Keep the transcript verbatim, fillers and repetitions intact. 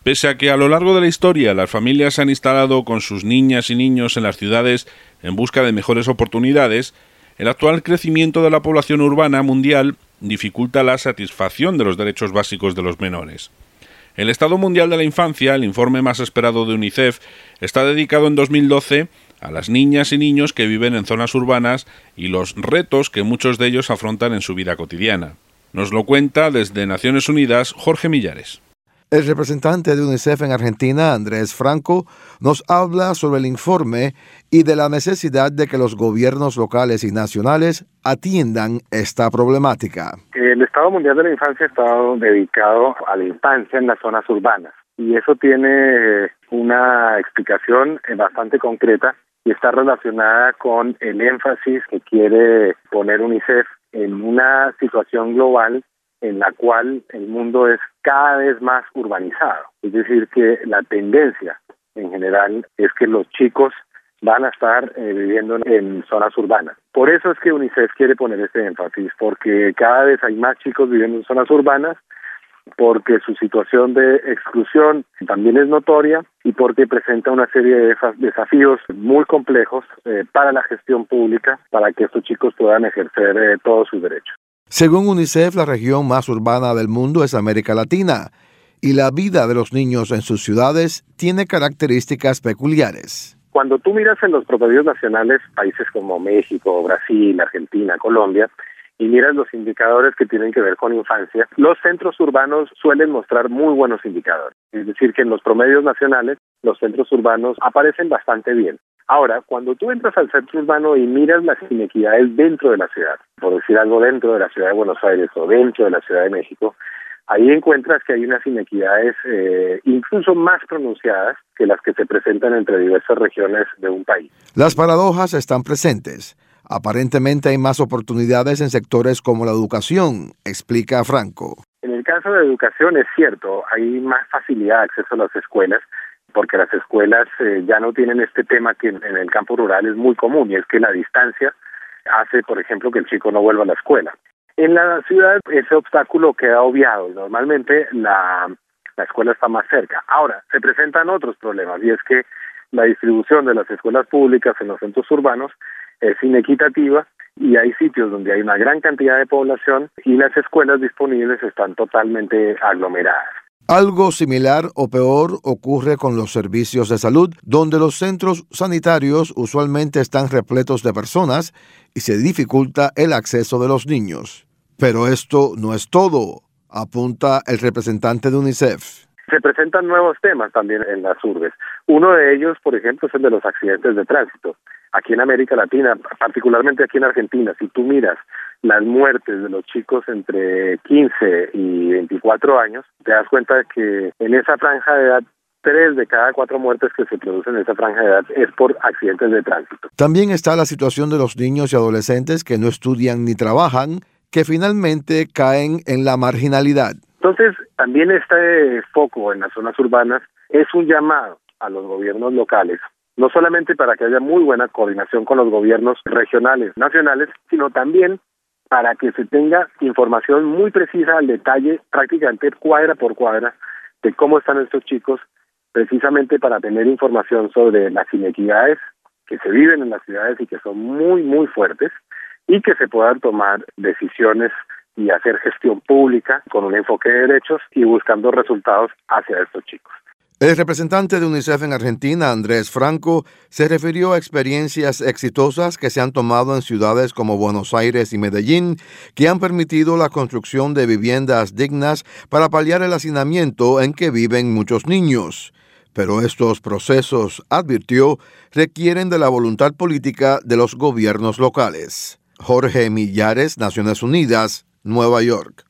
Pese a que a lo largo de la historia las familias se han instalado con sus niñas y niños en las ciudades en busca de mejores oportunidades, el actual crecimiento de la población urbana mundial dificulta la satisfacción de los derechos básicos de los menores. El Estado Mundial de la Infancia, el informe más esperado de UNICEF, está dedicado en dos mil doce a las niñas y niños que viven en zonas urbanas y los retos que muchos de ellos afrontan en su vida cotidiana. Nos lo cuenta desde Naciones Unidas Jorge Millares. El representante de UNICEF en Argentina, Andrés Franco, nos habla sobre el informe y de la necesidad de que los gobiernos locales y nacionales atiendan esta problemática. El Estado Mundial de la Infancia ha estado dedicado a la infancia en las zonas urbanas y eso tiene una explicación bastante concreta y está relacionada con el énfasis que quiere poner UNICEF en una situación global en la cual el mundo es cada vez más urbanizado. Es decir, que la tendencia en general es que los chicos van a estar eh, viviendo en, en zonas urbanas. Por eso es que UNICEF quiere poner este énfasis, porque cada vez hay más chicos viviendo en zonas urbanas, porque su situación de exclusión también es notoria y porque presenta una serie de desafíos muy complejos eh, para la gestión pública, para que estos chicos puedan ejercer eh, todos sus derechos. Según UNICEF, la región más urbana del mundo es América Latina, y la vida de los niños en sus ciudades tiene características peculiares. Cuando tú miras en los promedios nacionales, países como México, Brasil, Argentina, Colombia, y miras los indicadores que tienen que ver con infancia, los centros urbanos suelen mostrar muy buenos indicadores. Es decir, que en los promedios nacionales, los centros urbanos aparecen bastante bien. Ahora, cuando tú entras al centro urbano y miras las inequidades dentro de la ciudad, por decir algo dentro de la ciudad de Buenos Aires o dentro de la Ciudad de México, ahí encuentras que hay unas inequidades eh, incluso más pronunciadas que las que se presentan entre diversas regiones de un país. Las paradojas están presentes. Aparentemente hay más oportunidades en sectores como la educación, explica Franco. En el caso de educación es cierto, hay más facilidad de acceso a las escuelas, porque las escuelas eh, ya no tienen este tema que en, en el campo rural es muy común, y es que la distancia hace, por ejemplo, que el chico no vuelva a la escuela. En la ciudad ese obstáculo queda obviado, normalmente la, la escuela está más cerca. Ahora, se presentan otros problemas, y es que la distribución de las escuelas públicas en los centros urbanos es inequitativa, y hay sitios donde hay una gran cantidad de población y las escuelas disponibles están totalmente aglomeradas. Algo similar o peor ocurre con los servicios de salud, donde los centros sanitarios usualmente están repletos de personas y se dificulta el acceso de los niños. Pero esto no es todo, apunta el representante de UNICEF. Se presentan nuevos temas también en las urbes. Uno de ellos, por ejemplo, es el de los accidentes de tránsito. Aquí en América Latina, particularmente aquí en Argentina, si tú miras las muertes de los chicos entre quince y veinticuatro años, te das cuenta de que en esa franja de edad, tres de cada cuatro muertes que se producen en esa franja de edad es por accidentes de tránsito. También está la situación de los niños y adolescentes que no estudian ni trabajan, que finalmente caen en la marginalidad. Entonces, también este foco en las zonas urbanas es un llamado a los gobiernos locales, no solamente para que haya muy buena coordinación con los gobiernos regionales, nacionales, sino también para que se tenga información muy precisa al detalle, prácticamente cuadra por cuadra, de cómo están estos chicos, precisamente para tener información sobre las inequidades que se viven en las ciudades y que son muy, muy fuertes, y que se puedan tomar decisiones y hacer gestión pública con un enfoque de derechos y buscando resultados hacia estos chicos. El representante de UNICEF en Argentina, Andrés Franco, se refirió a experiencias exitosas que se han tomado en ciudades como Buenos Aires y Medellín, que han permitido la construcción de viviendas dignas para paliar el hacinamiento en que viven muchos niños. Pero estos procesos, advirtió, requieren de la voluntad política de los gobiernos locales. Jorge Millares, Naciones Unidas, Nueva York.